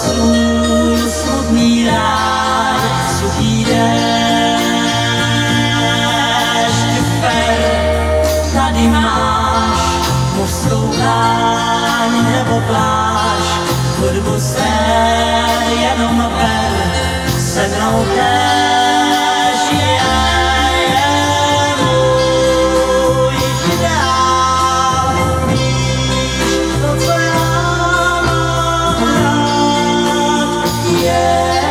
svůj smutný ráj, suchý déšť per. Tady máš mořskou háň nebo pláž, hudbu se jenom ber, se mnou též je můj ideál. Víš, to, co já mám rád, je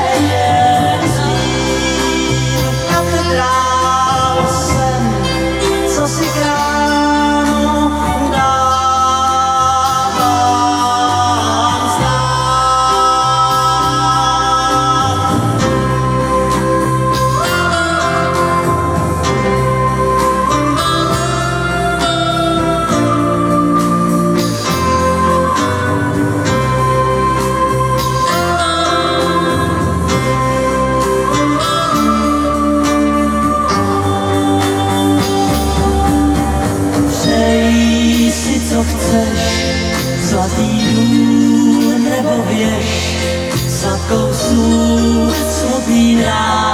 zvír katedrál sen, co si kránu dávám znát. Přeji si, co chceš, zlatý důl nebo věž, sladkou sůl, smutný rád.